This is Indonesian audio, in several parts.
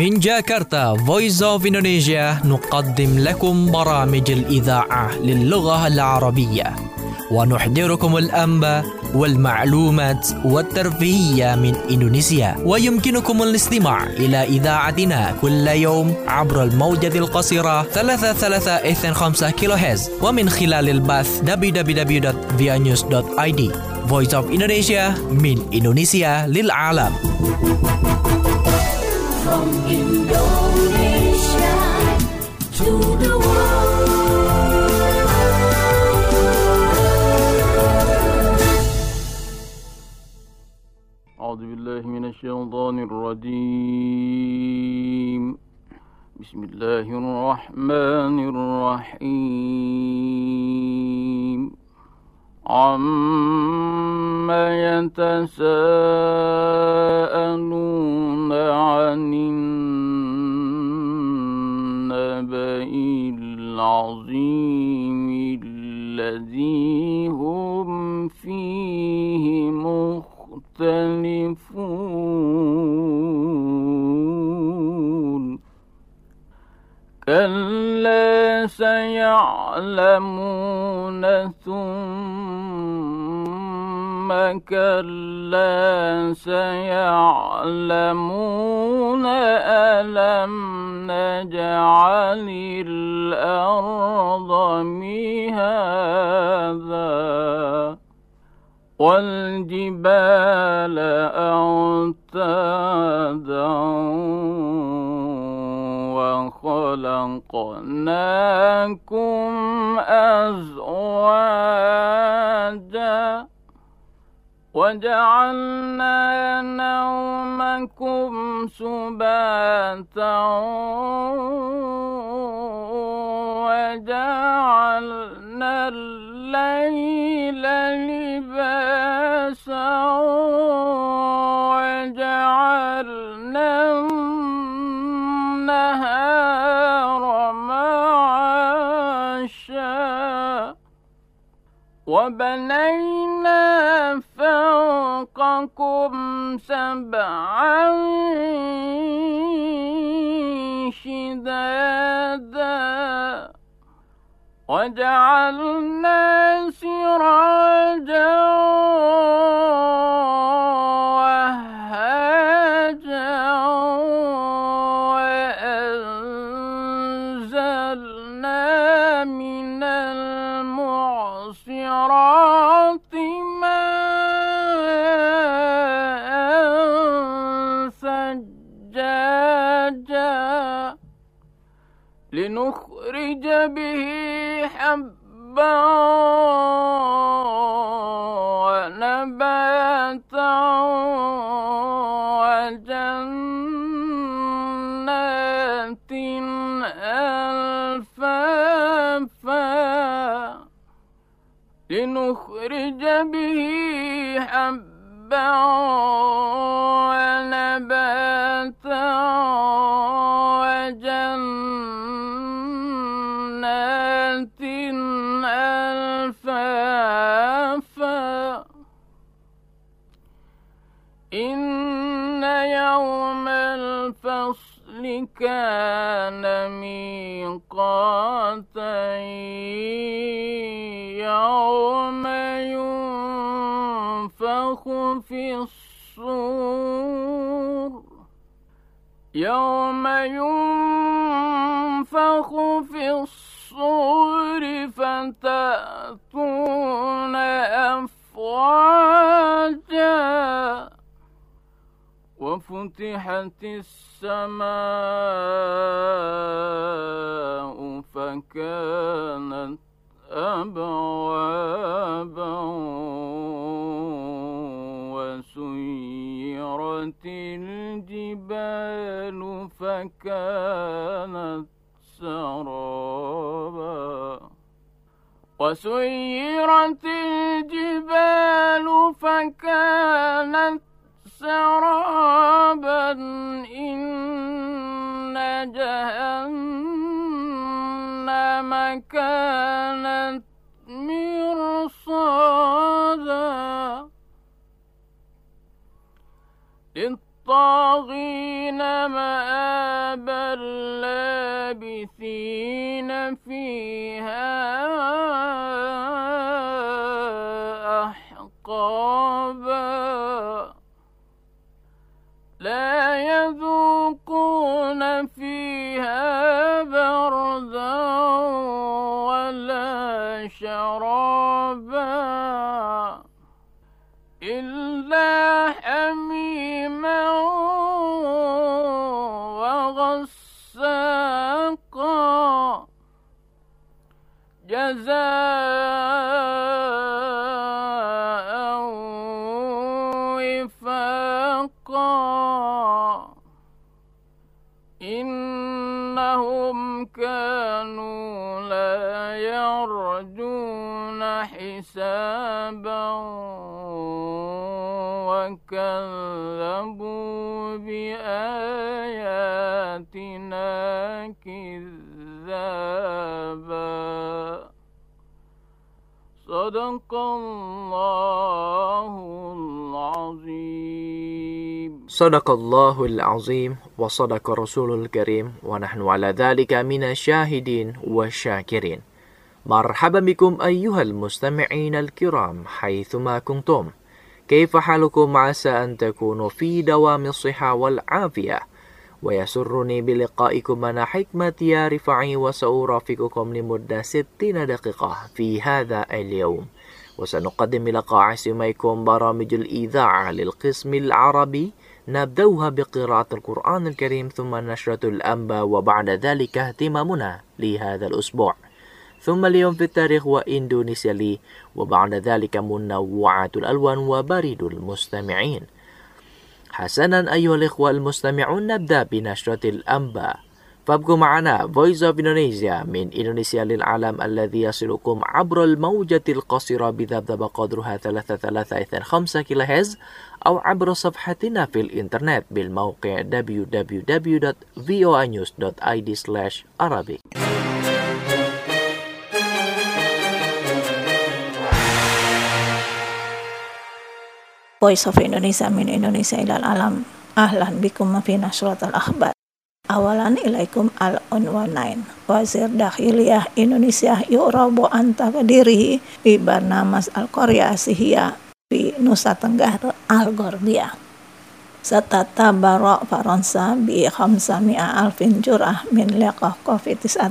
من جاكرتا Voice of Indonesia نقدم لكم برامج الإذاعة للغة العربية ونحضركم الأنباء والمعلومات والترفيهية من إندونيسيا. ويمكنكم الاستماع إلى إذاعتنا كل يوم عبر الموجة القصيرة 33.5 كيلوهرتز ومن خلال البث www.vianews.id. Voice of Indonesia من إندونيسيا للعالم. From Indonesia to the world. أعوذ بالله من الشيطان الرجيم. بسم الله الرحمن الرحيم. عما يتساءلون عن النبأ العظيم الذي هم فيه مختلفون. كلا سيعلمون ثم كلا سيعلمون ألم نجعل الأرض مهادا والجبال أوتادا وخلقناكم أزواجا وجعلنا نومكم سباتا وجعلنا الليل لباسا وجعلنا النهار معاشا وبنينا فوقكم سبعا شدادا وجعلنا سراجا وهاجا وأنزلنا من المعصرات ماء ثجاجا لنخرج به حبا ونباتا وجنات ألفافا لنخرج به حبا ونباتا وجنات ألفافا إن يوم الفصل كان ميقاتا يوم ينفخ في الصور فتأتون أفواجا وفتحت السماء فكانت أبوابا وسيرت الجبال فكانت سرابا وسيرت الجبال فكانت سرابا إن جهنم كانت مرصادا للطاغين مآبا بل لابثين فيها أحقابا لا يذوقون فيها بردا ولا شرابا إلا حميما وغساقا جزاء وفاقا إنهم كانوا لا يرجون حسابا وكذبوا بآياتنا كذابا صدق الله العظيم صدق الله العظيم وصدق رسول الكريم ونحن على ذلك من الشاهدين والشاكرين. مرحبا بكم أيها المستمعين الكرام حيثما كنتم. كيف حالكم؟ عسى أن تكونوا في دوام الصحة والعافية، ويسرني بلقائكم أنا حكمة يا رفاعي، وسأرافقكم لمدة 60 دقيقة في هذا اليوم، وسنقدم لقاء سمعكم برامج الإذاعة للقسم العربي، نبدأها بقراءة القرآن الكريم ثم نشرة الأنباء، وبعد ذلك اهتمامنا لهذا الأسبوع، ثم اليوم في التاريخ وإندونيسيا لي، وبعد ذلك منوعات الألوان وبريد المستمعين. حسنا أيها الإخوة المستمعون، نبدأ بنشرة الأنباء، فابقوا معنا Voice of Indonesia من إندونيسيا للعالم الذي يصلكم عبر الموجة القصيرة بذبذبة قدرها 335 كيلوهرتز، أو عبر صفحتنا في الإنترنت بالموقع www.voanews.id/Arabic. Voice of Indonesia min Indonesia ilal alam. Ahlan bikum fi nasratul akhbar. Awalan ilaikum al-unwanain. Wazir Dakhiliyah Indonesia yu'rabu an taqdirihi bi barnamas al-Qarya Asihiyah fi Nusa Tenggara al-Gharbiyah. Satattabara Faransa bi 500,000 jur'ah min liqah COVID-19.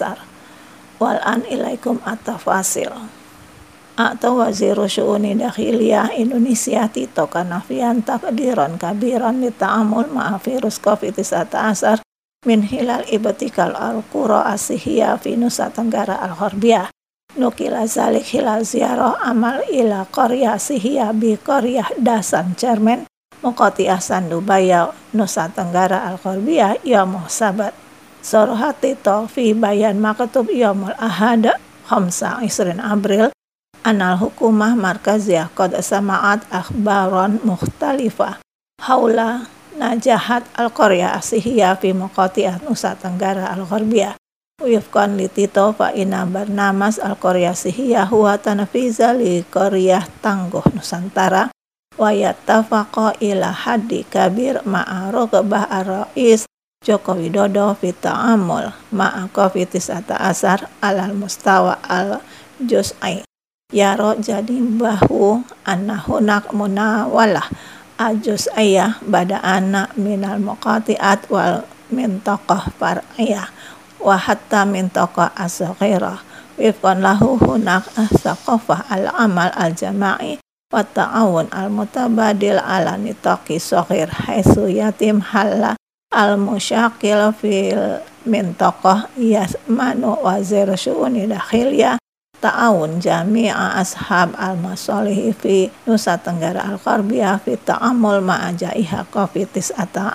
Wal an ilaikum at-tafasil. Atau Waziru Syu'uni Dakhiliyah Indonesia Tito Karnavian takdiran kabiran lita'amul ma'a virus COVID-19 min hilal ibtikal al-Qura Asihiyah fi Nusa Tenggara al-Gharbiyah. Nukila zalik hilal ziarah amal ila Qarya Asihiyah bi Qaryah Dasan Cermen Muqati'ah Sandubaya Nusa Tenggara al-Gharbiyah yaumuh sabat. Sorohat Tito fi bayan maktub yaumul ahad 25 April anal hukumah markaziyah qad sama'at akhbaran mukhtalifah haula najahat al-Qarya Asihiyah fi Muqati'ah Nusa Tenggara al-Gharbiyah. Wifqan li Tito fa inna barnamas al-Qarya Asihiyah huwa tanfiza li Qaryah Tangguh Nusantara wa yattafaqa ila haddi kabir ma'a raqabah ar-rais Joko Widodo fi ta'amul ma'a COVID-19 alal mustawa al-juz'i. Yaro jadi bahu annahunak munawalah ajuz'iyah bada anak minal muqati'at wal mintaqah far'iyah wa hatta mintaqah as-saghirah wifqan lahu hunak as-saqafah al-amal al-jama'i wa ta'awun al-mutabadil ala nitaqi saghir haitsu yatim halla al-musyaqil fil mintaqah yasmanu wazir syu'uni dakhiliyah ta'awun jami'a ashab al-masalih fi Nusa Tenggara al-Gharbiyah fi ta'amul ma'ajaiha COVID-19.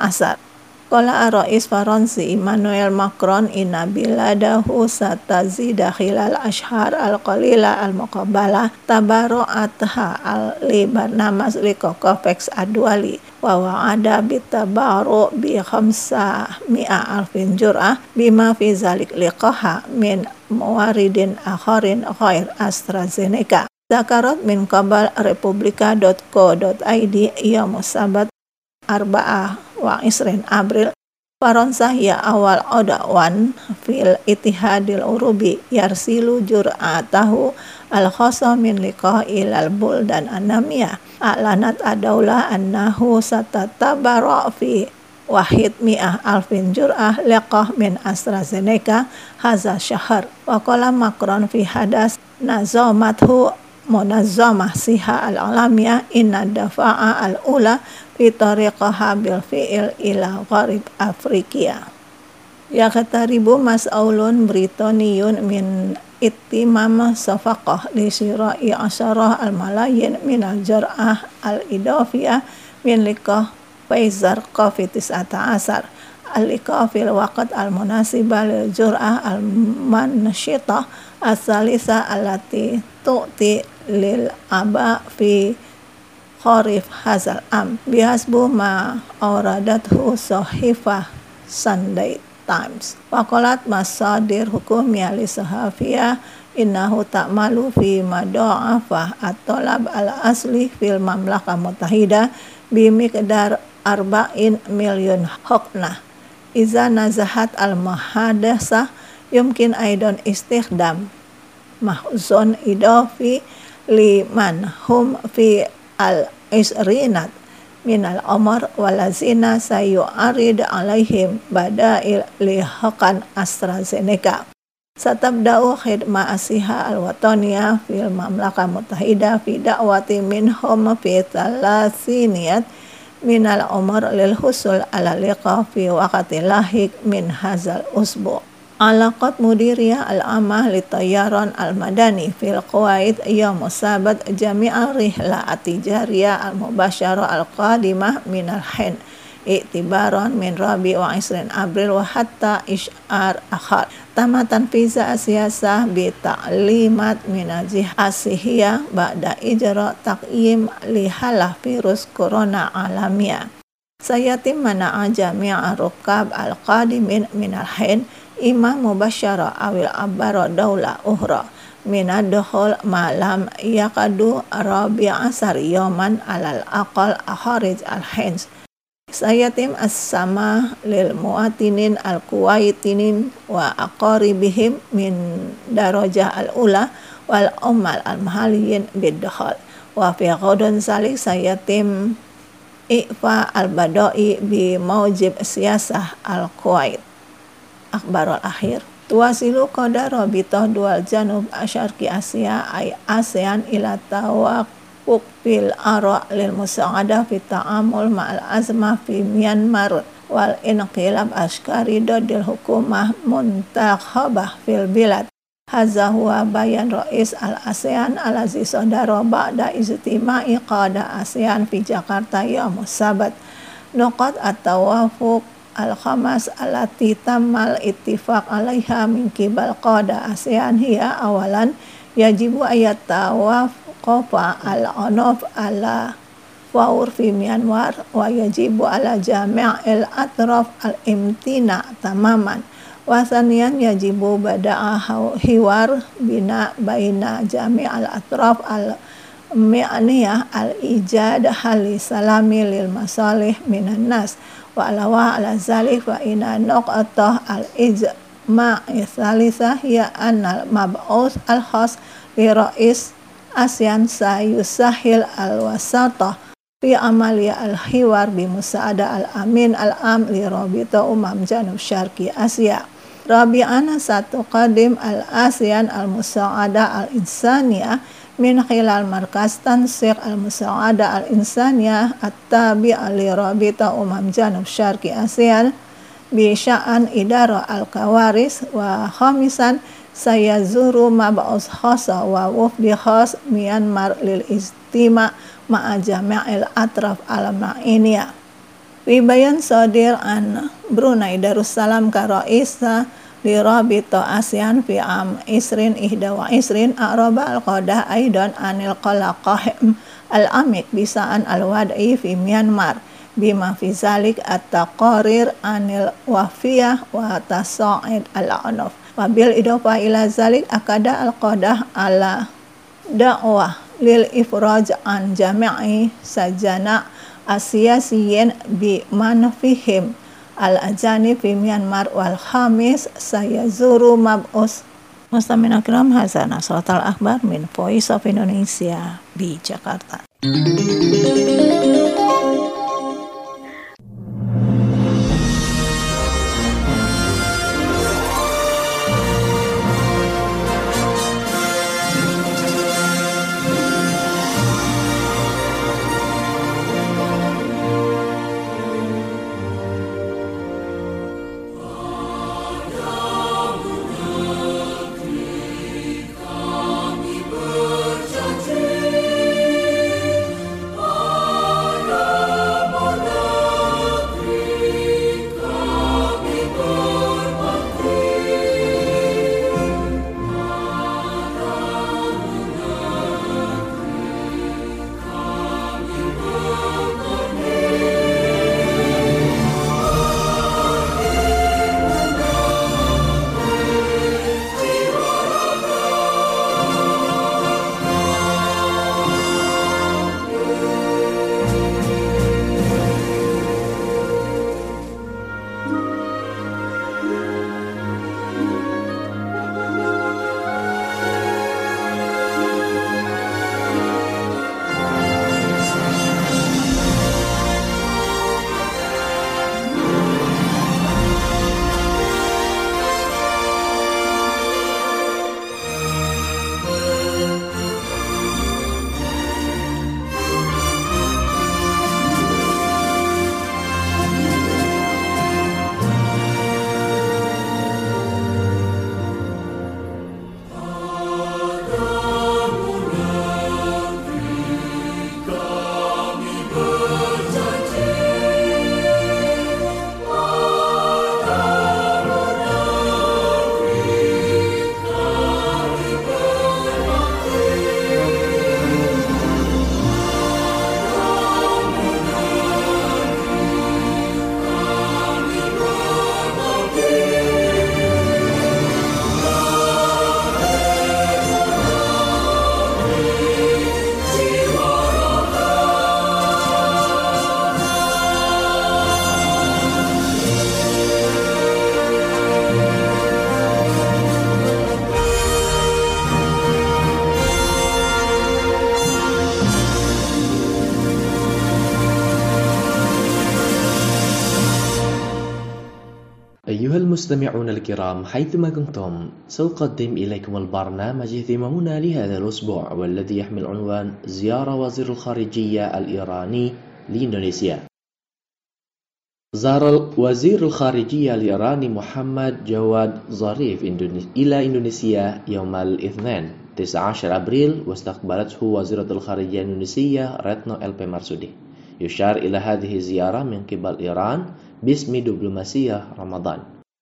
Qala Rais Faransi Emmanuel Macron inna biladahu satazida khilal ashhar al-qalila al-muqabbalah tabaru'atha al-libarnamas liqoqofex adwali wa wa'ada bitabaru bi 500,000 jur'ah bima fi zalik liqaha min muwaridin akharin ghair AstraZeneca. Zakarat min qabal republika.co.id yaum sabat 24 April Faronsah ya awal odawan fil itihadil urubi yarsilu jur'atahu al-khosa min liqa'il al-buldan anamiyah a'lanat adaulah annahu satatabara fi wahid mi'ah alfin jur'ah liqah min AstraZeneca haza syahar wa qala Macron fi hadas nazamathu munazzamah siha al-alamiyah inna dafa'a al-ula fi tariqaha bil fi'il ila gharib Afrikia. Yaqtaribu mas'aulun Britaniyun min ittimam safaqah li syira'i asyarah al-malayin min al-jar'ah al-idafiyah min liqah Pfizer COVID-19 al-liqah fil waqt al-munasibah lil jur'ah al-mansyitah as-salisa allati tu'ti lil aba fi kharif hazal am bihasbu ma awradathu sahifah Sunday Times waqalat masadir hukumiyah li sahafiyah innahu ta'malu fi madha'afah at-talab al-asli fil mamlakah mutahidah bimiqdar 40 million hoknah iza nazahat al-muhadasah yumkin aidan istikhdam mahzun idafi liman hum fi al-isrinat min al-umar walazina sayu'arid alaihim badail lihakan AstraZeneca satabda'u khidma asiha al-wataniyah fil mamlakah mutahidah fi da'wati minhum fi thalathiniyat min al-umar lil husul ala liqa fi waqti lahik min hazal usbu' Alaqat mudiriyah al-amah li tayyaran al-madani fil Kuwait yaum sabat jami'al rihla at-tijariyah al-mubashara al-qadimah min al-hin i'tibaran min rabi wa isrin April wa hatta isyar akhar tamatan fiza siyasah bi ta'limat min asihiyah ba'da ijra taqyim li halah virus corona alamiah sayatim mana'a jami'a rukab al-qadimin min al-hin imam mubasyara awil abbara daulah uhra minadhul malam yakadu rabi'a asar yoman alal aqal akharij al-hins sayatim as-sama lil muatinin al-kuwaitinin wa aqaribihim min darajah al-ula wal ummal al-mahaliyin biddakhal wa fi ghadun salik sayatim ifa al-badai bi maujib siyasah al-Kuwait akhbarul akhir tuwasilu qadar rabitah dual janub asyarqi Asia ay ASEAN ila tawaqquf fil ara lil musa'adah fi ta'amul ma'al azmah fi Myanmar wal inqilab askari dodil hukumah muntakhabah fil bilad hadza huwa bayan rais al-ASEAN alazi sadara ba'da ijtima'i qada ASEAN fi Jakarta yaum sabat nuqat at-tawafuq al-khamas allati tammal ittifaq alaiha min qibal qada ASEAN hiya awalan yajibu ayat tawaqqafa al-anaf ala faur fi Myanmar wa yajibu ala jami'il atraf al-imtina tamaman wa thaniyan yajibu bada'a hiwar bina baina jami'al atraf al-mi'niyah al-ijad hali salami lil masalih minan nas wa alawa ala zalik wa ina nuqatah al-ijma'i thalisah ya annal mab'us al-khas li rais ASEAN sayusahil al-wasatah fi amalia al-hiwar bi musa'ada al-amin al-am li rabita janub syarqi Asia rabi'ana satu qadim al-ASEAN al-musa'ada al-insaniyah min khilal markas tansiq al-musa'ada al-insaniyah at-tabi'a li rabita janub syarqi ASEAN bi sya'an idara al-kawaris wa khamisan sayazuru mab'us khasa wa wufdi khas Myanmar lil istima' ma'a jami'il atraf al-ma'iniyah fi bayan sadir an Brunei Darussalam ka raisa li rabita ASEAN fi am isrin ihda wa isrin a'raba al-qadah aidan anil qalaqah al-amik bisa'an al-wad'i fi Myanmar bima fi zalik at-taqarir anil wafiyah wa tasa'id al-anaf wa bil idofa ila zalik akada al-qadah ala da'wah lil ifraj an jami'i sajana asiyasiyin bi manfihim al-ajani fi Myanmar wal khamis sayazuru mab'us Mustami'in al-kiram, hadza Nashratul Akhbar min Voice of Indonesia di Jakarta. أيها المستمعون الكرام حيثما كنتم سأقدم إليكم البرنامج اهتمامنا لهذا الأسبوع والذي يحمل عنوان زيارة وزير الخارجية الإيراني لإندونيسيا. زار وزير الخارجية الإيراني محمد جواد ظريف إلى إندونيسيا يوم الاثنين 19 أبريل واستقبلته وزيرة الخارجية الإندونيسية رتنو LP Marsudi. يشار إلى هذه الزيارة من قبل إيران باسم دبلوماسية رمضان.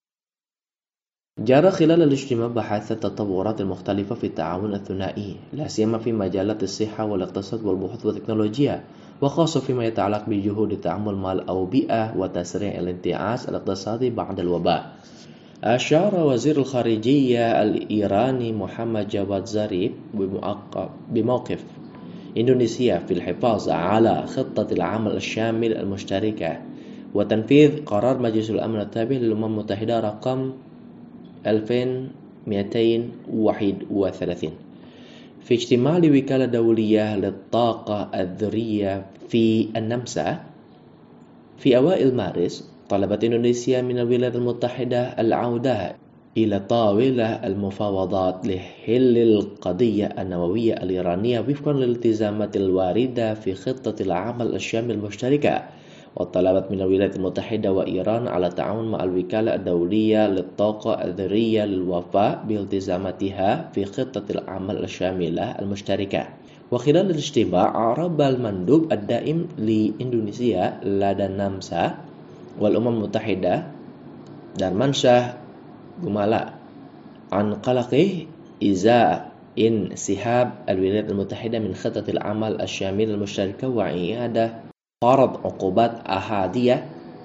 جرى خلال الاجتماع بحث التطورات المختلفة في التعاون الثنائي لا سيما في مجالات الصحة والاقتصاد والبحوث والتكنولوجيا وخاصة فيما يتعلق بجهود التعامل مع الأوبئة وتسريع الانتعاش الاقتصادي بعد الوباء. أشار وزير الخارجية الإيراني محمد جواد ظريف بموقف إندونيسيا في الحفاظ على خطة العمل الشامل المشتركة وتنفيذ قرار مجلس الأمن التابع للأمم المتحدة رقم 2231 في اجتماع لوكالة دولية للطاقة الذرية في النمسا في أوائل مارس. طلبت إندونيسيا من الولايات المتحدة العودة إلى طاولة المفاوضات لحل القضية النووية الإيرانية وفقا للالتزامات الواردة في خطة العمل الشامل المشتركة. وطلبت من الولايات المتحدة وإيران على التعاون مع الوكالة الدولية للطاقة الذرية للوفاء بالتزاماتها في خطة العمل الشاملة المشتركة. وخلال الاجتماع أعرب المندوب الدائم لإندونيسيا لدى النمسا والأمم المتحدة درمانشاه جمالا عن قلقه إزاء انسحاب الولايات المتحدة من خطة العمل الشاملة المشتركة وإعادة فرض عقوبات أحادية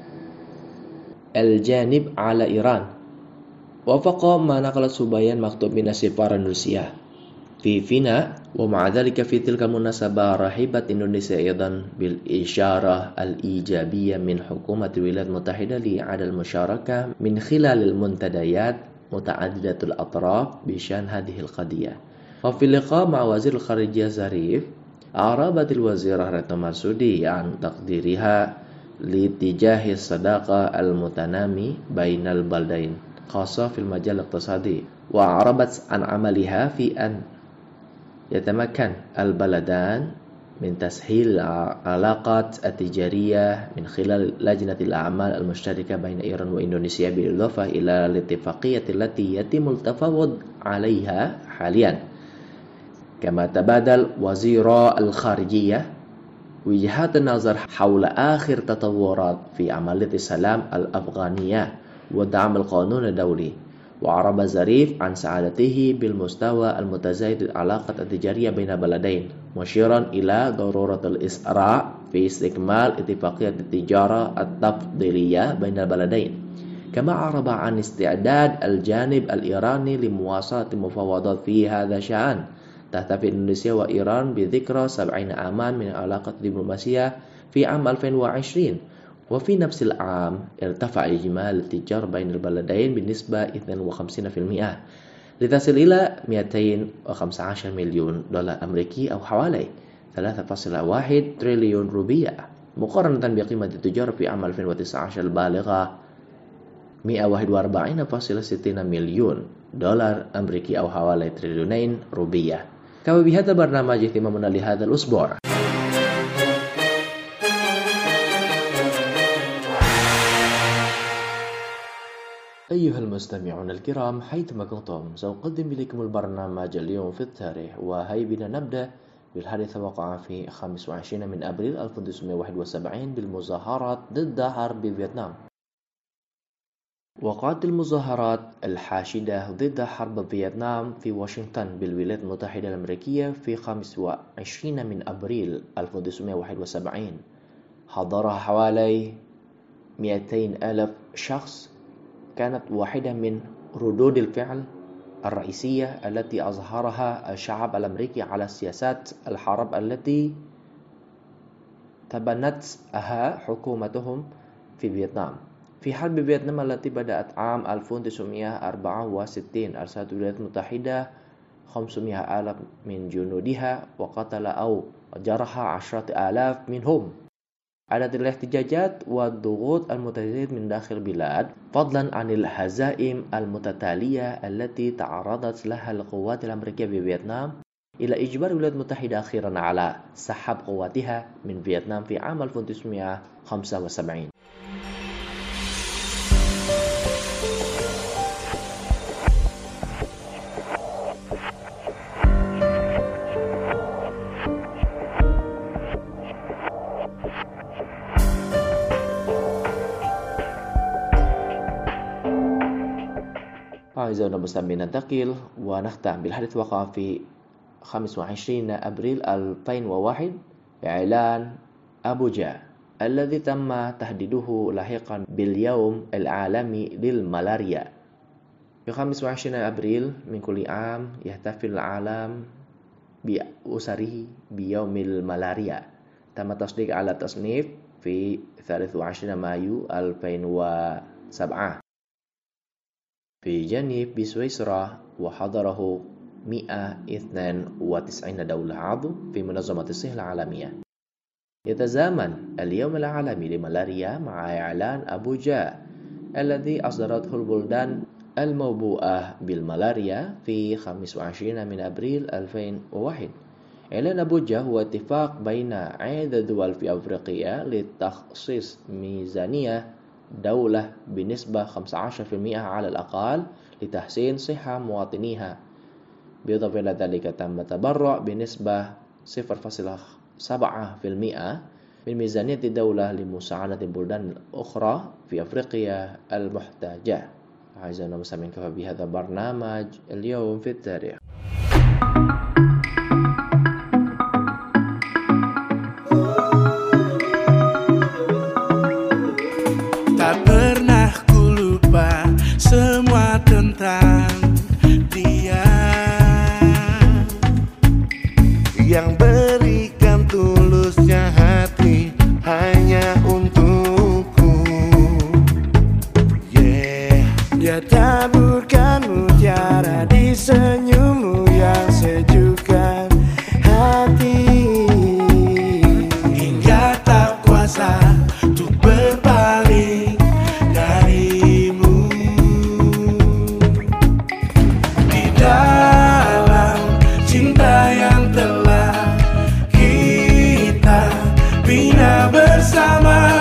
الجانب على إيران. وفق ما نقلت سبيان مكتوب من السفارة الروسية. في فيناء. ومع ذلك في تلك المناسبة رحبت إندونيسيا أيضا بالإشارة الإيجابية من حكومة الولايات المتحدة لإعادة المشاركة من خلال المنتديات متعددة الأطراف بشأن هذه القضية. وفي اللقاء مع وزير الخارجية ظريف أعربت الوزيرة رتنو مرسودي عن تقديرها لاتجاه الصداقة المتنامي بين البلدين خاصة في المجال الاقتصادي، وأعربت عن عملها في أن يتمكن البلدان من تسهيل العلاقات التجارية من خلال لجنة الأعمال المشتركة بين إيران وإندونيسيا، بالإضافة إلى الاتفاقية التي يتم التفاوض عليها حاليا. كما تبادل وزيرا الخارجية وجهات النظر حول آخر تطورات في عملية السلام الأفغانية ودعم القانون الدولي. وأعرب ظريف عن سعادته بالمستوى المتزايد للعلاقة التجارية بين البلدين، مشيرا إلى ضرورة الإسراع في استكمال اتفاقية التجارة التفضيلية بين البلدين. كما أعرب عن استعداد الجانب الإيراني لمواصلة المفاوضات في هذا الشأن. تحتفل إندونيسيا وإيران بذكرى 70 عاما من العلاقة الدبلوماسية في عام 2020، وفي نفس العام ارتفع إجمالي التجارة بين البلدين بنسبة 52% لتصل إلى 215 مليون دولار أمريكي أو حوالي 3.1 تريليون روبية، مقارنة بقيمة التجارة في عام 2019 البالغة 141.60 مليون دولار أمريكي أو حوالي تريليونين روبية. كما بهذا البرنامج اهتمامنا لهذا الأسبوع. أيها المستمعون الكرام حيثما كنتم، سأقدم إليكم البرنامج اليوم في التاريخ. وهيا بنا نبدأ بالحادث وقع في 25 من أبريل 1971 بالمظاهرات ضد حرب فيتنام. وقعت المظاهرات الحاشدة ضد حرب فيتنام في واشنطن بالولايات المتحدة الأمريكية في 25 من أبريل 1971. حضرها حوالي 200,000 شخص. كانت واحدة من ردود الفعل الرئيسية التي أظهرها الشعب الأمريكي على سياسات الحرب التي تبنتها حكومتهم في فيتنام. في حرب فيتنام التي بدأت عام 1964 أرسلت الولايات المتحدة 500,000 من جنودها وقتل أو جرح عشرات آلاف منهم. عدد الاحتجاجات والضغوط المتزايد من داخل البلاد، فضلا عن الهزائم المتتالية التي تعرضت لها القوات الأمريكية في فيتنام، إلى إجبار الولايات المتحدة أخيرا على سحب قواتها من فيتنام في عام 1975. أعزائنا المستمعين، ننتقل ونختم بالحديث وقع في 25 أبريل 2001 إعلان أبوجا الذي تم تحديده لاحقا باليوم العالمي للملاريا. في 25 أبريل من كل عام يحتفل العالم بأسره بيوم الملاريا. تم التصديق على التصنيف في 23 مايو 2007 في جنيف بسويسرا، وحضره 192 دولة عضو في منظمة الصحة العالمية. يتزامن اليوم العالمي للملاريا مع إعلان أبوجا الذي أصدرته البلدان الموبوءة بالملاريا في 25 من أبريل 2001. إعلان أبوجا هو اتفاق بين عدة دول في أفريقيا لتخصيص ميزانية دولة بنسبة 15% على الأقل لتحسين صحة مواطنيها. بالإضافة إلى ذلك تم التبرع بنسبة 0.7% من ميزانية الدولة لمساعدة البلدان الأخرى في أفريقيا المحتاجة. أعزائنا المستمعين، كفى بهذا برنامج اليوم في التاريخ. Tak pernah ku lupa semua tentang dia. yang berikan tulusnya hati hanya untukku. Dia taburkan mutiara di senyummu yang sejukkan hati, hingga tak kuasa untuk berpaling darimu. Di dalam cinta yang telah kita bina bersama,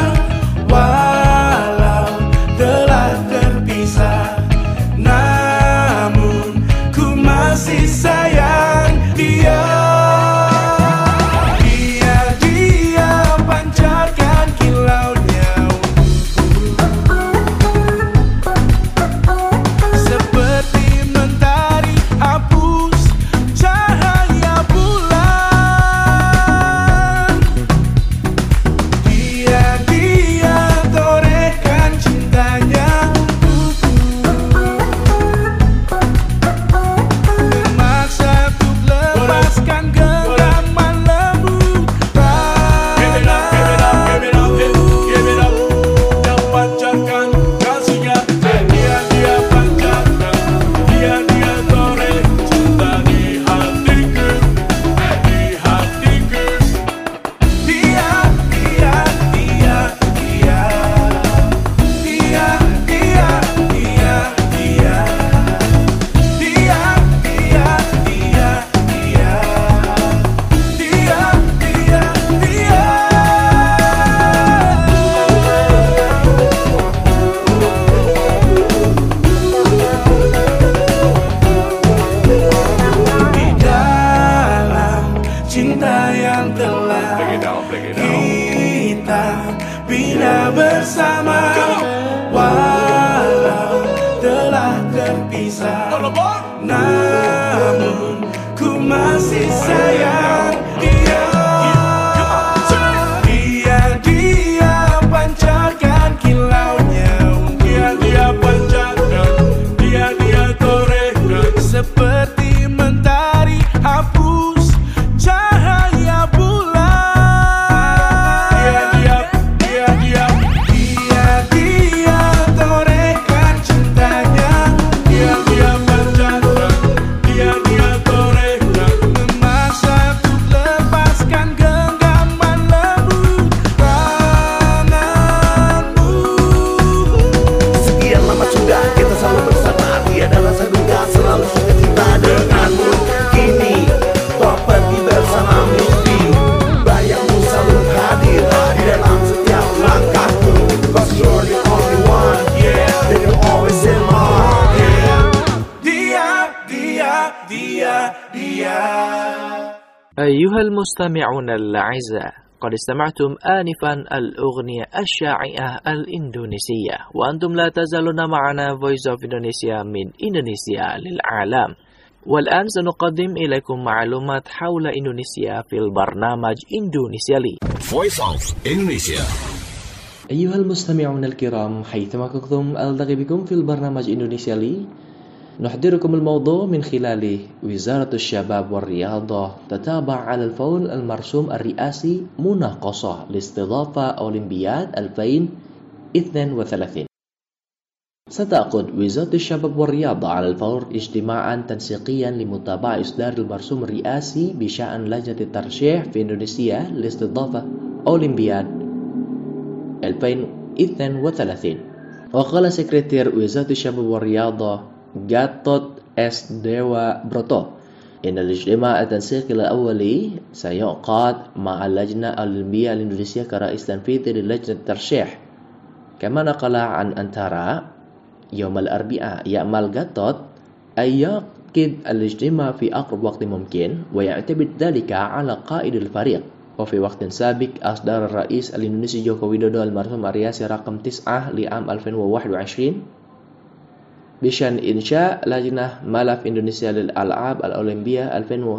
walau telah terpisah, namun ku masih sayang dia. Dia pancarkan kilaunya seperti mentari hapus cahaya bulan. Dia torehkan cintanya memaksa untuk lepaskan genggaman lembut dia pancarkan kasihnya. Dia pancarkan, dia toreh cinta di hatiku, di hatiku. Dia di dalam cinta yang telah kita bina bersama, walau telah terpisah, namun ku masih sayang dia. Dia pancarkan kilaunya, dia pancarkan, dia torehkan seperti mentari hapus cahaya bulan. Dia torehkan cintanya, dia pancarkan, dia torehkan memaksa untuk lepaskan genggaman lembut tanganmu. Sekian lama sudah kita selalu bersama, tiada rasa duka, selalu suka cinta denganmu. Kini kau pergi bersama mimpi, bayangmu selalu hadir di dalam setiap langkahku. 'Cause you're the only one, yeah, and you're always in my heart, yeah. Dia. أيها المستمعون الأعزاء، قد استمعتم آنفا الأغنية الشائعة الإندونيسية، وأنتم لا تزالون معنا Voice of Indonesia من إندونيسيا للعالم. والآن سنقدم إليكم معلومات حول إندونيسيا في البرنامج إندونيسيا لي. Voice of Indonesia. أيها المستمعون الكرام، حيثما كنتم ألتقي بكم في البرنامج إندونيسيا لي. نحضركم الموضوع من خلاله. وزارة الشباب والرياضة تتابع على الفور المرسوم الرئاسي مناقصة لاستضافة أولمبياد 2032. ستعقد وزارة الشباب والرياضة على الفور اجتماعا تنسيقيا لمتابعة إصدار المرسوم الرئاسي بشأن لجنة الترشيح في إندونيسيا لاستضافة أولمبياد 2032. وقال سكرتير وزارة الشباب والرياضة Gatot S. Dewa Broto إن الاجتماع التنسيقي الأولي سيعقد مع اللجنة الأولمبية الإندونيسية كرئيس تنفيذي للجنة الترشيح. كما نقل عن أنتارا يوم الأربعاء، يأمل جاتوت أن يعقد الاجتماع في أقرب وقت ممكن، ويعتمد ذلك على قائد الفريق. وفي وقت سابق أصدر الرئيس الإندونيسي جوكو ويدودو المرسوم الرئاسي رقم 9 لعام 2021 بشأن إنشاء لجنة ملف إندونيسيا للألعاب الأولمبية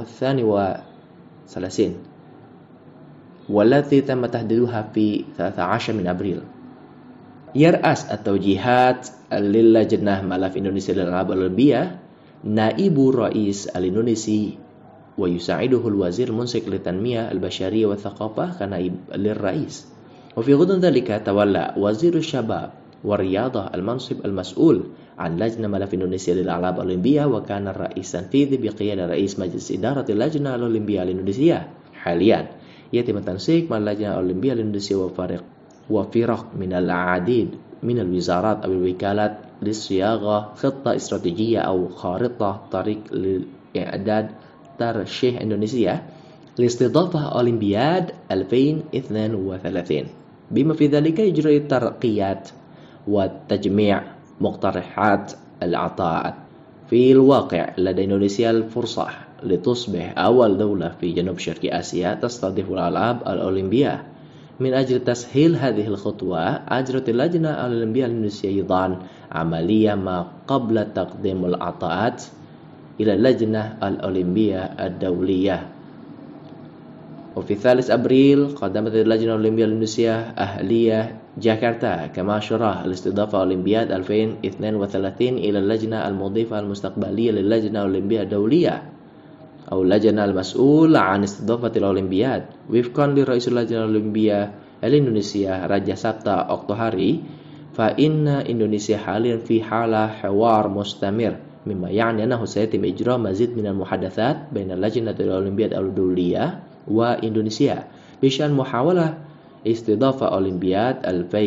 2032 والتي تم تحديدها في 13 من أبريل. يرأس التوجيهات للجنة ملف إندونيسيا للألعاب الأولمبية نائب الرئيس الإندونيسي ويساعده الوزير المنسق للتنمية البشرية والثقافة كنائب للرئيس. وفي غضون ذلك تولى وزير الشباب والرياضة المنصب المسؤول عن لجنة ملف إندونيسيا للألعاب الأولمبية، وكان الرئيس التنفيذي بقيادة رئيس مجلس إدارة اللجنة الأولمبية لإندونيسيا. حاليا يتم التنسيق مع اللجنة الأولمبية لإندونيسيا وفرق من العديد من الوزارات أو الوكالات لصياغة خطة استراتيجية أو خارطة طريق لإعداد ترشيح إندونيسيا لاستضافة أولمبياد 2032، بما في ذلك إجراء الترقيات وتجميع مقترحات العطاءات. في الواقع لدى إندونيسيا الفرصة لتصبح أول دولة في جنوب شرق آسيا تستضيف الألعاب الأولمبية. من أجل تسهيل هذه الخطوة أجرت اللجنة الأولمبية الإندونيسية أيضا عملية ما قبل تقديم العطاءات إلى اللجنة الأولمبية الدولية. وفي 3 أبريل قدمت اللجنة الأولمبية الإندونيسية أهلية جاكرتا كمشروع لاستضافة أولمبياد 2032 إلى اللجنة المضيفة المستقبلية للجنة الأولمبية الدولية أو اللجنة المسؤول عن استضافة الأولمبياد. وفقا لرئيس اللجنة الأولمبية الإندونيسية راجا سابتا أوكتوهاري، فإن إندونيسيا حاليا في حالة حوار مستمر، مما يعني أنه سيتم إجراء مزيد من المحادثات بين اللجنة الأولمبية الدولية وإندونيسيا بشأن محاولة استضافة أولمبياد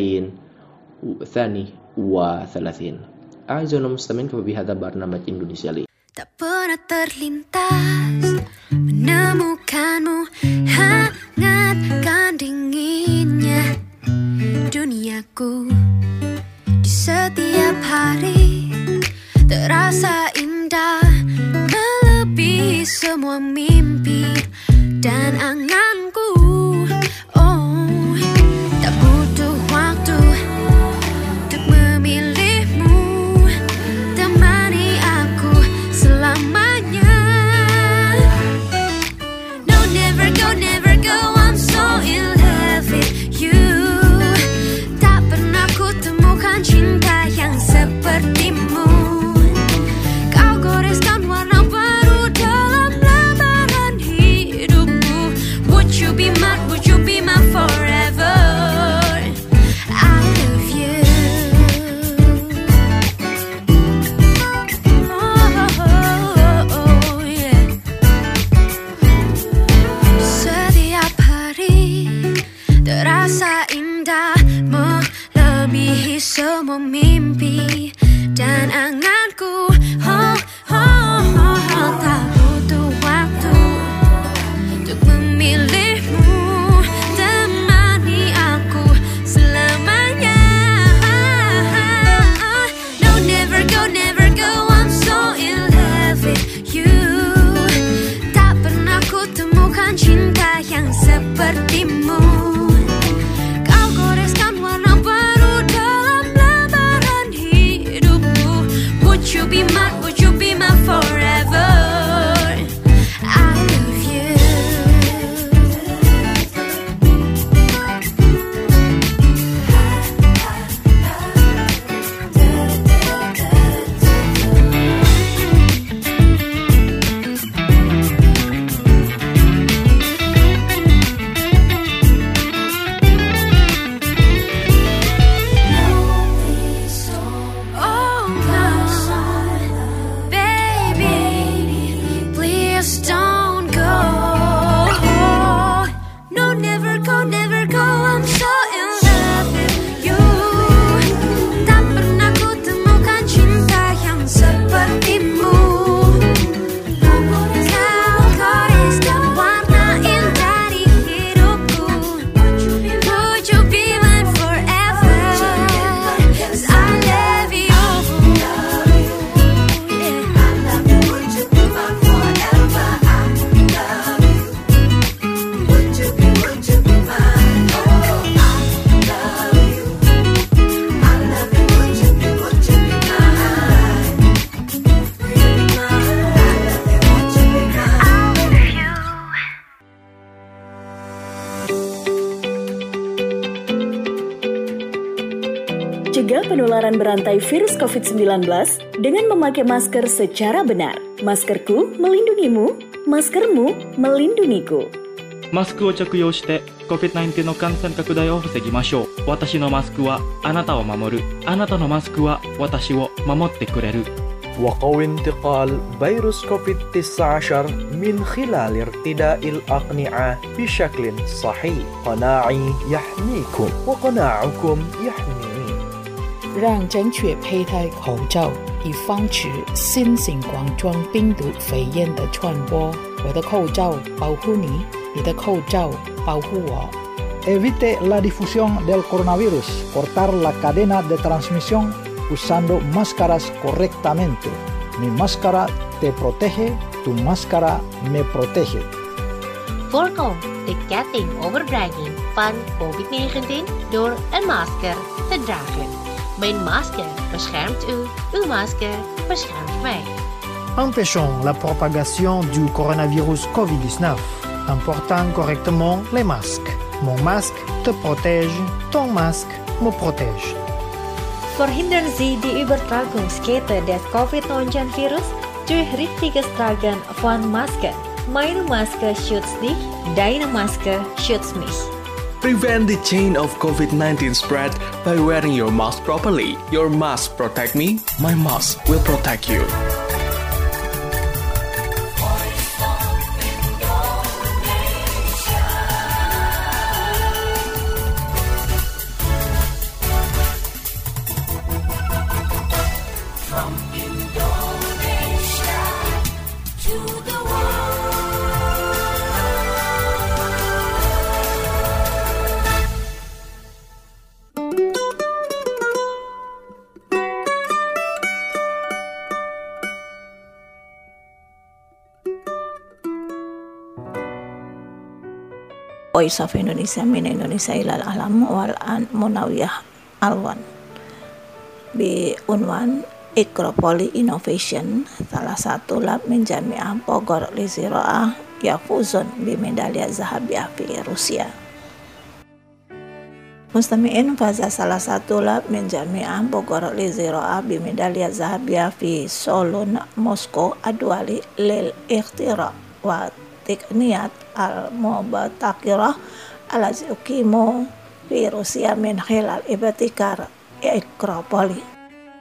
2032. أعزائنا المستمعين، فبهذا برنامج إندونيسيا لي. Tak pernah terlintas menemukanmu, hangatkan dinginnya duniaku. Di setiap hari terasa indah, melebihi semua mimpi dan anganku. Oh, tak butuh waktu untuk memilihmu, temani aku selamanya. No, never go, I'm so in love with you. Tak pernah ku temukan cinta yang sepertimu. Kau goreskan warna baru dalam lembaran hidupku. Would you be mine, would you be my forever? I love you. Oh, yeah. Setiap hari terasa indah, melebihi semua mimpi dan anganku. Tak butuh waktu untuk memilihmu, temani aku selamanya. No, never go, I'm so in love with you. Tak pernah ku temukan cinta yang sepertimu. Kau goreskan warna baru dalam lembaran hidupku. Would you be mine, would you be my forever? I love you. Oh no, baby, please don't go. No, never go, I'm so in love with you. Tak pernah ku temukan cinta yang sepertimu. Kau goreskan warna indah di hidupku. Would you be mine forever? 'Cause I love you. Cegah penularan berantai virus COVID-19 dengan memakai masker secara benar. Maskerku melindungimu, maskermu melindungiku. マスクを着用して COVID-19 の感染拡大を防ぎましょう。私のマスクはあなたを守る。あなたのマスクは私を守ってくれる。 وقوي انتقال فيروس كوفيد-19 من خلال ارتداء الأقنعة بشكل صحيح. قناعي يحميكم وقناعكم يحميني. 让正确佩戴口罩，以防止新型冠状病毒肺炎的传播。我的口罩保护你，你的口罩保护我。 Evite la difusión del coronavirus. Cortar la cadena de transmisión usando máscaras correctamente. Mi máscara te protege, tu máscara me protege. Voorkom de ketting overbrenging van COVID-19 door een masker te dragen. Mijn masker beschermt u, uw masker beschermt mij. Empêchons la propagation du coronavirus COVID-19 en portant correctement les masques. Mon masque te protège, ton masque me protège. Verhindern Sie die Übertragungskette des Covid-19-Virus durch richtiges Tragen von Masken. Meine Maske schützt dich, deine Maske schützt mich. Prevent the chain of COVID-19 spread by wearing your mask properly. Your mask protect me, my mask will protect you. From Indonesia to the world. Voice of Indonesia min Indonesia ilal alam wal an munawiyah alwan bi unwan Ikropoli Innovation, salah satu lab min Jami'ah Bogor li Ziraah yafuzun bi medalya zahabiyah fi Rusia. Mustami'in faza salah satu lab min Jami'ah Bogor li Ziraah bi medalya zahabiyah fi Solun Moskow adwali lil ikhtira wa tikniyat al-mubatakirah alazi ukimu fi Rusia min khilal ibtikar Ikropoli.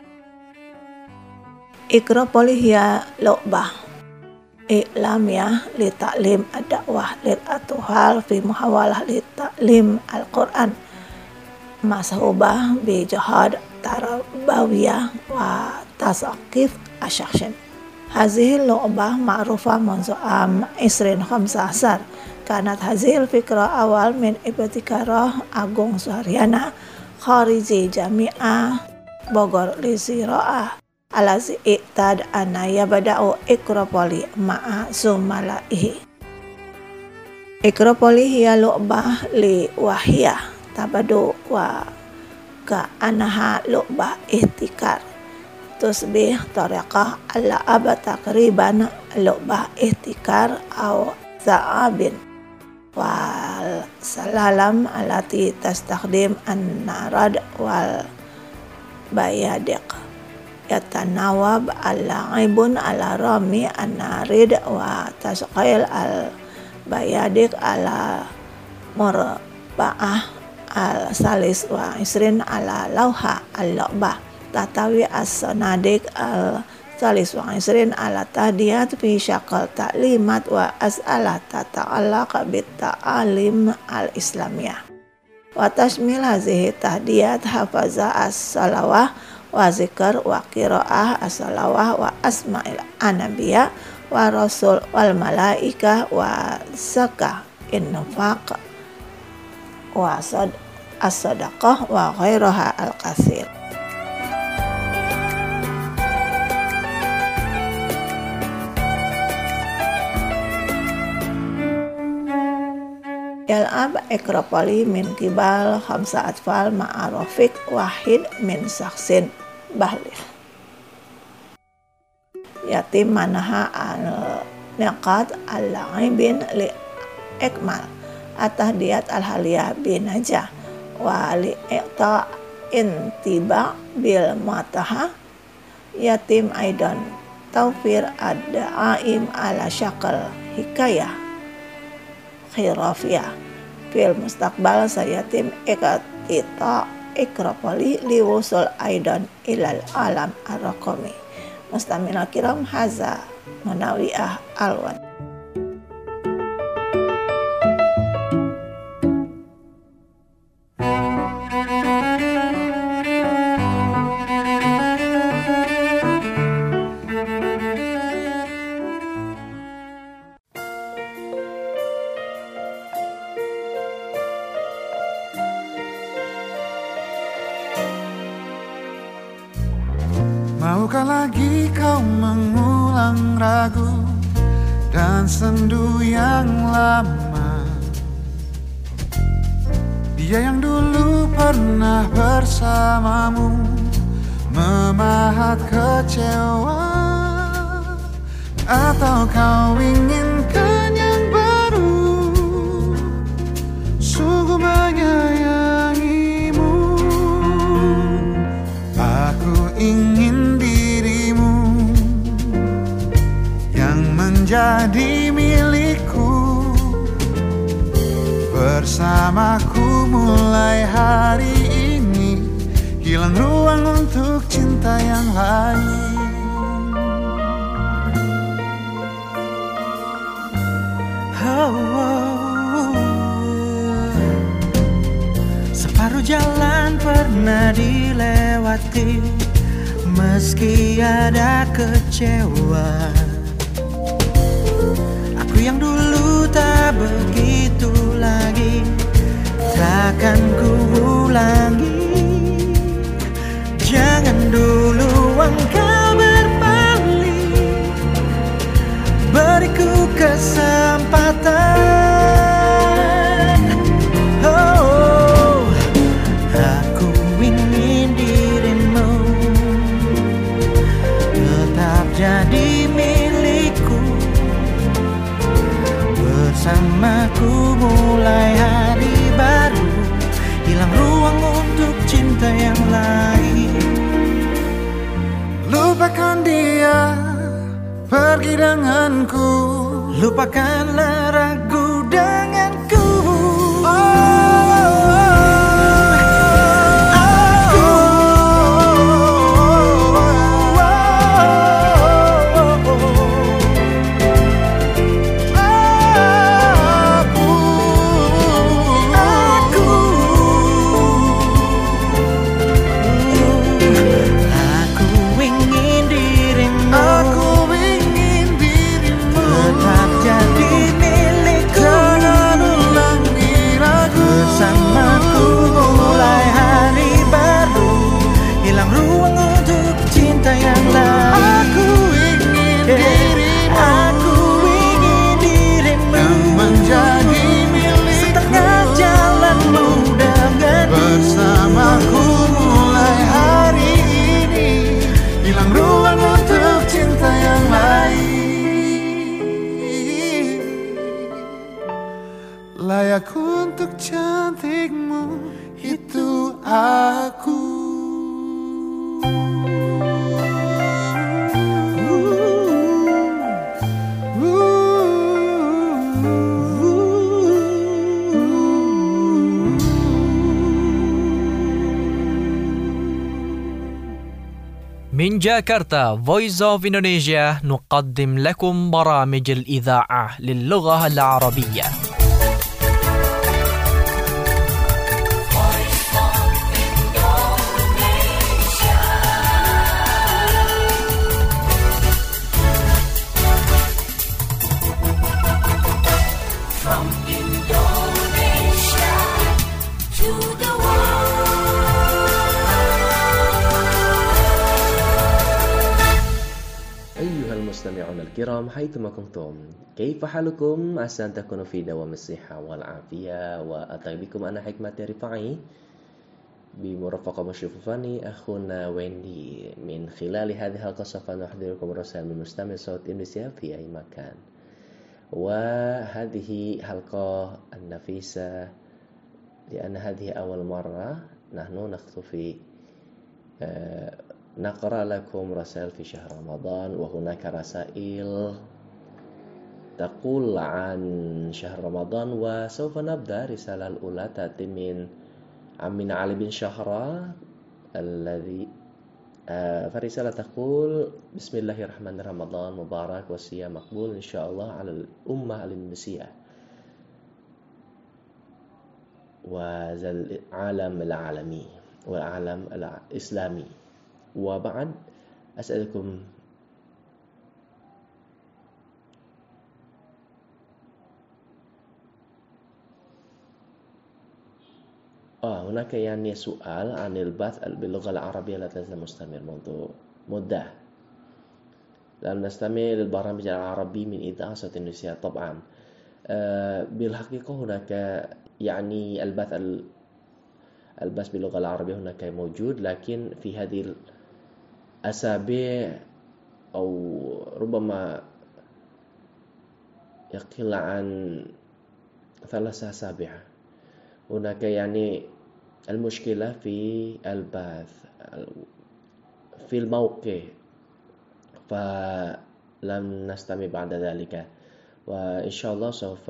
Ikropoli hiya lu'bah i'lamiyah li ta'lim ad-da'wah lil atuhal fi muhawalah li ta'lim al-Qur'an masahubah bi jihad tarbawiyah wa tasaqif asyakhsin. Hazihi lu'bah ma'rufah منذ عام 2015. Kanat hazil fikra awal min ibtikarah Agung Suharyana khariji Jami'ah Bogor li Ziraah alazi iktad anaya bada'u Ikropoli ma'a zumalaihi. Ikropoli hiya lu'bah li wahiyah tabadu wa ka anaha lu'bah ihtikar tusbih tariqah alla aba takriban lu'bah ihtikar aw za'abin wal salalam alati tastakhdim an-narad wal bayadiq yatanawab al-la'ibun ala rami an-narid wa tasqil al-bayadik ala murba'ah al-salis wa isrin ala lauha al-lu'bah tatawi as-sanadik al-salis wa isrin ala tahdiyat fi syakal ta'limat wa as'alah tata'allaq bit-ta'alim al-islamiyah wa tashmil hazihi tahdiyat hafaza as-salawah wa zikr wa qiraah as-salawah wa asma'il anbiya wa rasul wal malaika wa zakah infaq wa as-sadaqah wa ghairaha al-katsir. Yal'ab Ikropoli min kibal khamsa atfal ma'arofik wahid min saksin bahlir yatim manaha al-niqat al-la'ibin li ikmal atahdiyat al-haliyah binajah wa li iqta intiba bil mataha yatim aidan tawfir ad-da'aim ala syakal hikayah khirafiyah fil mustaqbal sayatim ikatita ikrapali liwusul aidan ilal alam ar-raqami. Mustamina kiram haza Munawiah Alwan. Maukah lagi kau mengulang ragu dan sendu yang lama? Dia yang dulu pernah bersamamu memahat kecewa. Atau kau inginkan yang baru, sungguh menyayangimu. Aku ingin dirimu yang menjadi milikku, bersamaku mulai hari ini, hilang ruang untuk cinta yang lain. Separuh jalan pernah dilewati, meski ada kecewa. Aku yang dulu tak begitu lagi, takkan ku ulangi. Jangan dulu engkau berbalik, beriku kesempatan. Aku ingin dirimu tetap jadi milikku, bersamaku mulai hari baru, hilang ruang untuk cinta yang lain. Lupakan dia, pergi denganku, lupakanlah ragu denganku. Layak untuk cantikmu, itu aku. من جاكرتا Voice of Indonesia نقدم لكم برامج الإذاعة للغة العربية. From Indonesia to the أيها المستمعون الكرام حيثما كنتم، كيف حالكم؟ عسى أن تكونوا في دوام الصحة والعافية، وأتي بكم أنا حكمة رفاعي بمرافقة مشرف فني أخونا ويندي. من خلال هذه الحلقة سوف نحضركم رسائل من مستمع صوت إندونيسيا في أي مكان، وهذه حلقة النفيسة لأن هذه أول مرة نحن نختفي نقرأ لكم رسائل في شهر رمضان، وهناك رسائل تقول عن شهر رمضان. وسوف نبدأ رسالة الأولى تأتي من عمنا علي بن شهرة الذي فرسالة تقول: بسم الله الرحمن الرحيم، رمضان مبارك وصيام مقبول إن شاء الله على الأمة الإندونيسية والعالم العالمي والعالم الإسلامي. وبعد أسألكم هناك يعني سؤال عن البث باللغة العربية لا تزال مستمر منذ مدة. لم نستمع للبرامج العربي من إذاعة صوت إندونيسيا طبعا. بالحقيقة هناك يعني البث باللغة العربية هناك موجود، لكن في هذه الأسابيع أو ربما يقل عن 3 أسابيع هناك يعني المشكلة في البث في الموقع، فلم نستمع بعد ذلك. وإن شاء الله سوف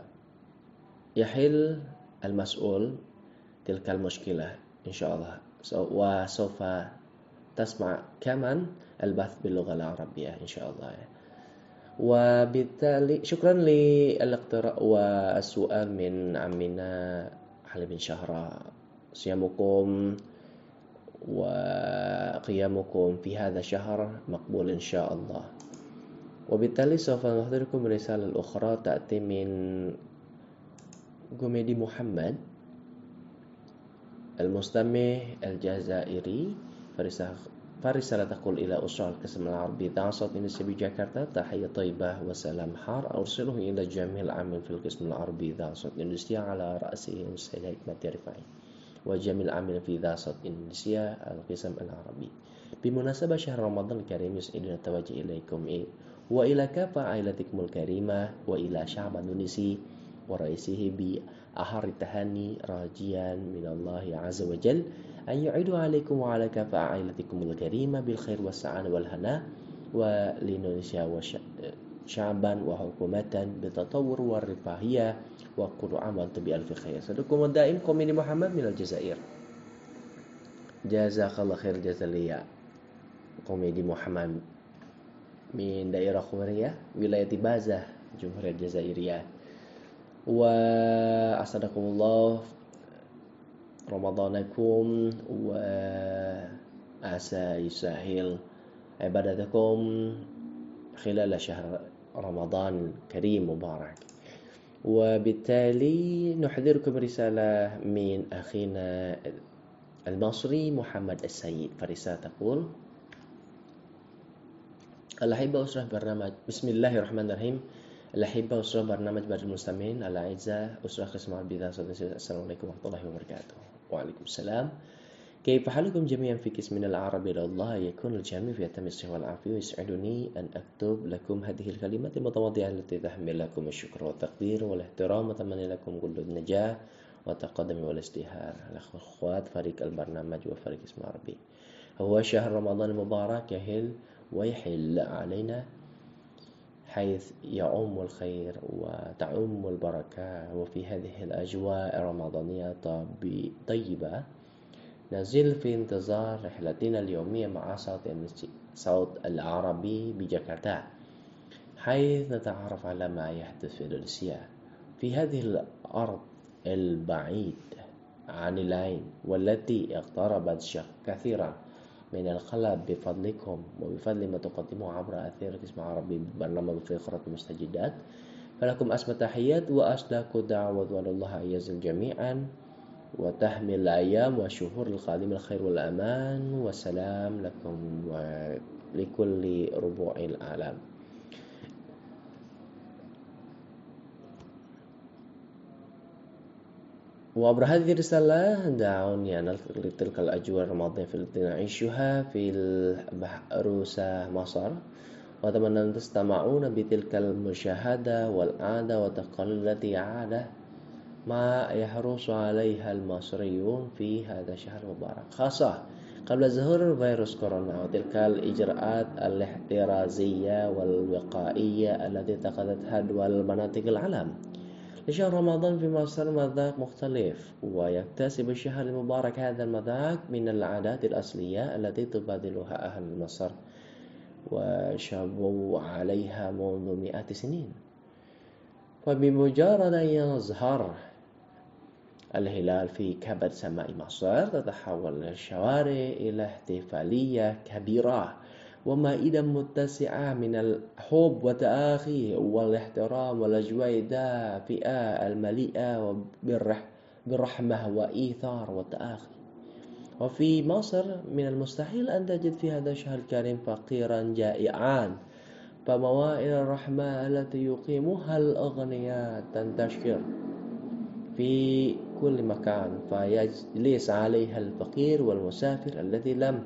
يحل المسؤول تلك المشكلة إن شاء الله، وسوف تسمع كمان البث باللغة العربية إن شاء الله. وبالتالي شكرا للاقتراح والسؤال من عمنا علي بن شهرة. صيامكم وقيامكم في هذا الشهر مقبول إن شاء الله. وبالتالي سوف نحضركم رسالة الأخرى تأتي من جميدي محمد المستمع الجزائري. فرسالة تقول: إلى أسرة القسم العربي إذاعة صوت إندونيسيا بجاكرتا، تحية طيبة وسلام حار أرسله إلى جميع العاملين في القسم العربي إذاعة صوت إندونيسيا على رأسهم السيد حكمت رفاعي وجميع العاملين في إذاعة صوت إندونيسيا القسم العربي. بمناسبة شهر رمضان الكريم يسعدنا التوجه إليكم وإلى كافة عائلتكم الكريمة وإلى شعب إندونيسي ورئيسه بأحر التهاني، راجيا من الله عز وجل أن يعيد عليكم وعلى كافة عائلتكم الكريمة بالخير والسعادة والهناء، ولإندونيسيا شعبا وحكومة بالتطور والرفاهية، وكل عام وأنتم بألف خير. صديقكم الدائم كوميدي محمد من الجزائر. جزاك الله خير جزائرية كوميدي محمد من دائرة خمرية ولاية بازة جمهورية الجزائرية. وأسعدكم الله رمضانكم وعسى يسهل عبادتكم خلال شهر رمضان الكريم مبارك. وبالتالي نحضركم رسالة من أخينا المصري محمد السيد. فرسالة تقول: الأحبة أسرة برنامج بسم الله الرحمن الرحيم. الأحبة أسرة برنامج برج المستمعين الأعزاء، أسرة قسم البداية. السلام عليكم ورحمة الله وبركاته. وعليكم السلام. كيف حالكم جميعا في قسمنا العربي؟ الله يكون الجميع في أتم الصحة والعافية. ويسعدني أن أكتب لكم هذه الكلمات المتواضعة التي تحمل لكم الشكر والتقدير والاحترام، وأتمنى لكم كل النجاح والتقدم والازدهار. الأخوات فريق البرنامج وفريق اسم عربي، هو شهر رمضان المبارك يهل ويحل علينا، حيث يعم الخير وتعم البركة. وفي هذه الأجواء الرمضانية طيبة نزل في انتظار رحلتنا اليومية مع صوت العربي بجاكرتا، حيث نتعرف على ما يحدث في إندونيسيا، في هذه الأرض البعيد عن العين والتي اقتربت كثيرا من القلب بفضلكم وبفضل ما تقدمه عبر أثير قسم عربي برنامج فقرة المستجدات. فلكم أسمى تحيات وأصدق دعوة، وأن الله يجزل جميعا وتحمل الأيام والشهور القادمة الخير والأمان والسلام لكم ولكل ربوع العالم. وعبر هذه الرسالة دعوني أن ألتقي تلك الأجواء الرمضانية التي نعيشها في البحروسة مصر، وأتمنى أن تستمعون بتلك المشاهدة والعادة والتقاليد التي عادة ما يحرص عليها المصريون في هذا الشهر المبارك، خاصة قبل ظهور فيروس كورونا وتلك الإجراءات الاحترازية والوقائية التي اتخذتها دول مناطق العالم. لشهر رمضان في مصر مذاق مختلف، ويكتسب الشهر المبارك هذا المذاق من العادات الأصلية التي تبادلها أهل مصر وشابوا عليها منذ مئات السنين. فبمجرد أن يظهر الهلال في كبد سماء مصر تتحول الشوارع إلى احتفالية كبيرة ومائدة متسعة من الحب والتآخي والاحترام والأجواء الدافئة المليئة بالرحمة وإيثار والتآخي. وفي مصر من المستحيل أن تجد في هذا الشهر الكريم فقيرا جائعا، فموائد الرحمة التي يقيمها الأغنياء تنتشر في كل مكان، فيجلس عليها الفقير والمسافر الذي لم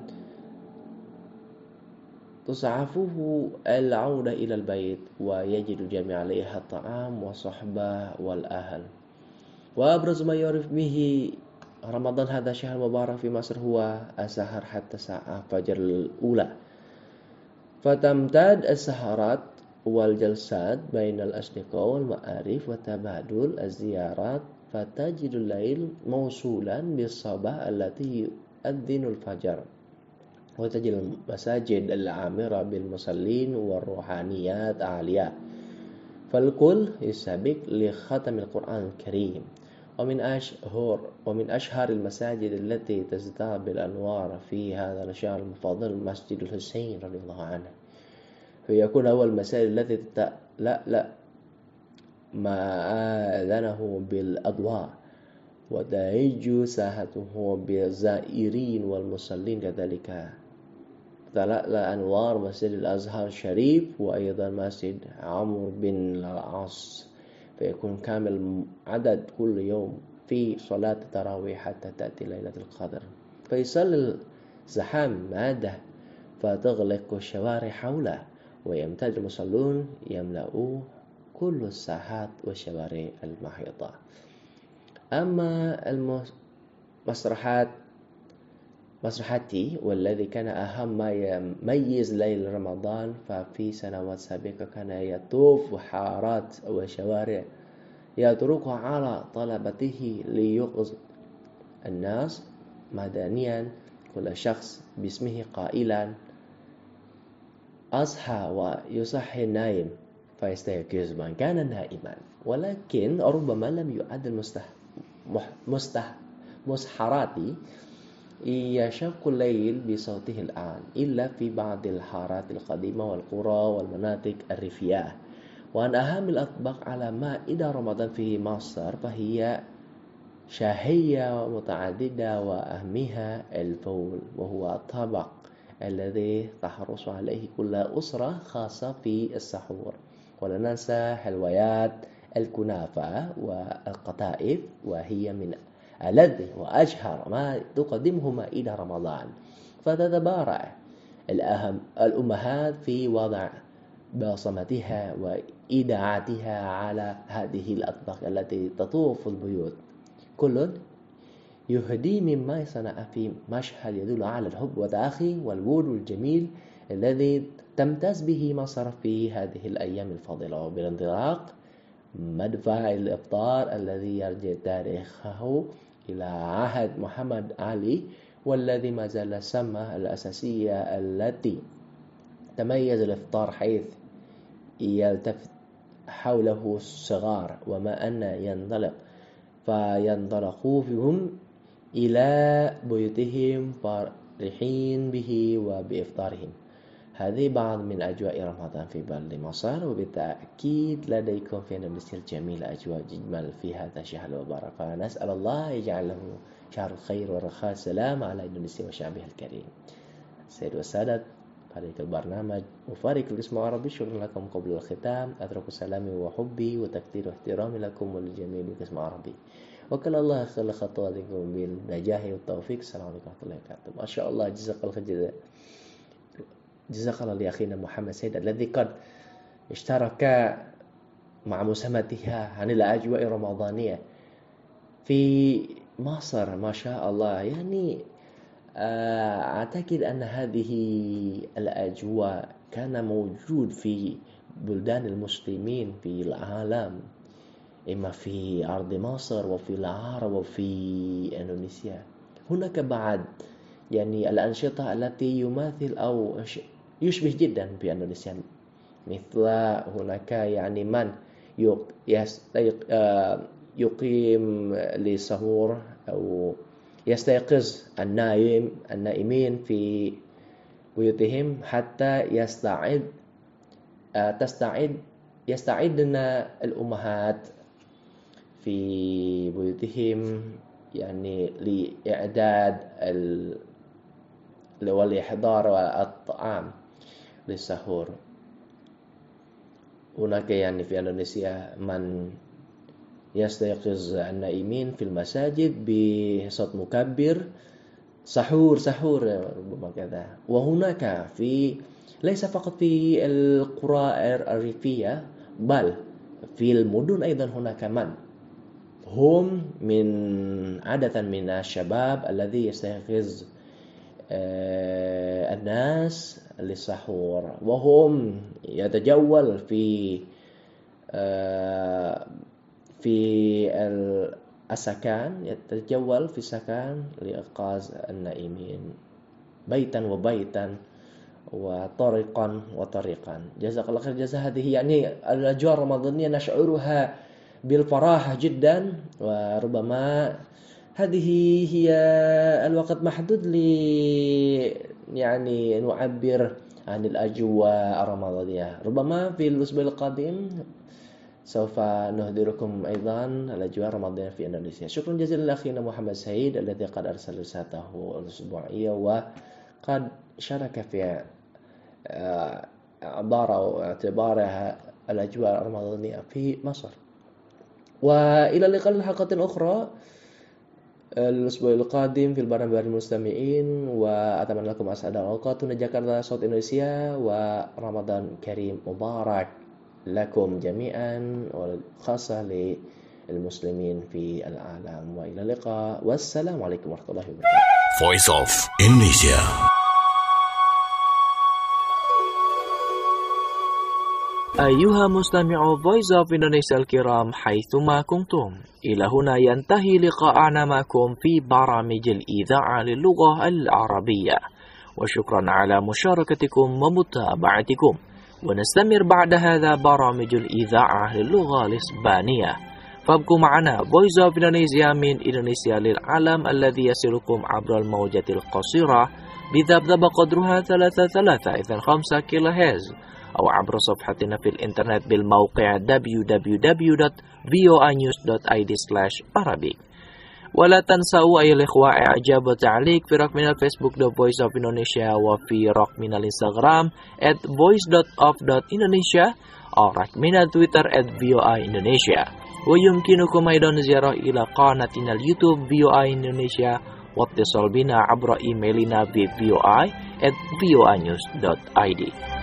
تسعفه العودة إلى البيت، ويجد جميع عليها الطعام والصحبة والأهل. وأبرز ما يعرف به رمضان هذا الشهر المبارك في مصر هو السهر حتى الساعة فجر الأولى، فتمتد السهرات والجلسات بين الأصدقاء والمعارف وتبادل الزيارات، فتجد الليل موصولا بالصباح التي يؤذن الفجر، وتجد المساجد العامرة بالمصلين والروحانيات عالية، فالكل يسابق لختم القرآن الكريم. ومن أشهر المساجد التي تزداد بالأنوار في هذا الشهر المفضل مسجد الحسين رضي الله عنه، فيكون أول المساجد التي تتلألأ مآذنه بالأضواء وتهج ساحته بالزائرين والمصلين. كذلك تتلألأ أنوار مسجد الأزهر الشريف وأيضا مسجد عمرو بن العاص، فيكون كامل عدد كل يوم في صلاة التراويح حتى تأتي ليلة القدر، فيصل الزحام مادة فتغلق الشوارع حوله، ويمتد المصلون يملأوا كل الساحات والشوارع المحيطة. أما مسرحاتي والذي كان أهم ما يميز ليل رمضان، ففي سنوات سابقة كان يطوف حارات وشوارع يطرقها على طلبته ليوقظ الناس مدنيا كل شخص باسمه قائلا أصحى ويصحي النائم فيستيقظ من كان نائما. ولكن ربما لم يعد مسحراتي يشق الليل بصوته الآن إلا في بعض الحارات القديمة والقرى والمناطق الريفية. وأن أهم الأطباق على مائدة رمضان في مصر فهي شهية متعددة، وأهمها الفول، وهو الطبق الذي تحرص عليه كل أسرة خاصة في السحور. ولا ننسى حلويات الكنافة والقطائف، وهي من ألذ وأشهر ما تقدمه مائدة رمضان. فتتبارع الأمهات في وضع بصمتها وإيداعاتها على هذه الأطباق التي تطوف البيوت، كل يهدي مما يصنع في مشهد يدل على الحب والتآخي والود الجميل الذي تمتاز به مصر في هذه الأيام الفاضلة. وبالانطلاق مدفع الإفطار الذي يرجع تاريخه إلى عهد محمد علي، والذي ما زال السمة الأساسية التي تميز الإفطار، حيث يلتفت حوله الصغار وما أن ينطلق فينطلقوا فيهم إلى بيوتهم فرحين به وبإفطارهم. هذه بعض من أجواء رمضان في بلد مصر، وبالتأكيد لديكم في إندونيسيا الجميلة أجواء جمال في هذا الشهر المبارك، فنسأل الله يجعله شهر الخير والرخاء. السلام على إندونيسيا وشعبها الكريم. سيد والسادة فريق البرنامج وفريق القسم العربي، شكرا لكم قبل الختام. أترك سلامي وحبي وتقدير واحترامي لكم ولجميع القسم العربي، وكل الله خلق خطواتكم بالنجاح والتوفيق. السلام عليكم ورحمة الله وبركاته. ما شاء الله، جزاك الله لأخينا محمد سيد الذي قد اشترك مع مساهمتها عن الأجواء الرمضانية في مصر. ما شاء الله، يعني أعتقد أن هذه الأجواء كان موجود في بلدان المسلمين في العالم، إما في أرض مصر وفي العرب وفي إندونيسيا. هناك بعض يعني الأنشطة التي يماثل أو يشبه جدا في إندونيسيا، مثل هناك يعني من يقيم للسحور أو يستيقظ النائمين في بيوتهم حتى يستعدن الأمهات في بيوتهم يعني لإعداد والإحضار الطعام للسحور. هناك يعني في إندونيسيا من يستيقظ النائمين في المساجد بصوت مكبر سحور ربما كذا. وهناك ليس فقط في القرى الريفية بل في المدن أيضا هناك من هم عادة من الشباب الذي يستيقظ الناس للسحور، وهم يتجول في السكن لإيقاظ النائمين بيتا وبيتا وطريقا. جزاك الله خير جزاء. هذه يعني الأجواء الرمضانية نشعرها بالفراحة جدا، وربما هذه هي الوقت محدود يعني نعبر عن الأجواء الرمضانية. ربما في الأسبوع القادم سوف نهدركم أيضا الأجواء الرمضانية في إندونيسيا. شكرا جزيلا لأخينا محمد سعيد الذي قد أرسل رسالته الأسبوعية وقد شارك في اعتبارها الأجواء الرمضانية في مصر. وإلى اللقاء الحلقة أخرى الأسبوع القادم في البرنامج المستمعين، وأتمنى لكم أسعد الأوقات. هنا جاكرتا صوت إندونيسيا، ورمضان كريم مبارك لكم جميعا وخاصة للمسلمين في العالم. وإلى اللقاء والسلام عليكم ورحمة الله وبركاته. Voice of Indonesia. أيها مستمعو Voice of Indonesia الكرام حيثما كنتم، إلى هنا ينتهي لقاءنا معكم في برامج الإذاعة للغة العربية، وشكرا على مشاركتكم ومتابعتكم. ونستمر بعد هذا برامج الإذاعة للغة الإسبانية، فابقوا معنا Voice of Indonesia من إندونيسيا للعالم الذي يصلكم عبر الموجة القصيرة بذبذبة قدرها 335 كيلو هرتز، أو عبر صفحتنا في الإنترنت بالموقع www.voanews.id/Arabic. ولا تنسوا أيها الإخوة إعجاب وتعليق في رقمنا الفيسبوك The Voice of Indonesia، وفي رقمنا الإنستغرام @voice.of.indonesia، أو رقمنا تويتر @voi Indonesia. ويمكنكم أيضا زيارة إلى قناتنا اليوتيوب voi Indonesia، واتصال بنا عبر إيميلنا في voi@voanews.id.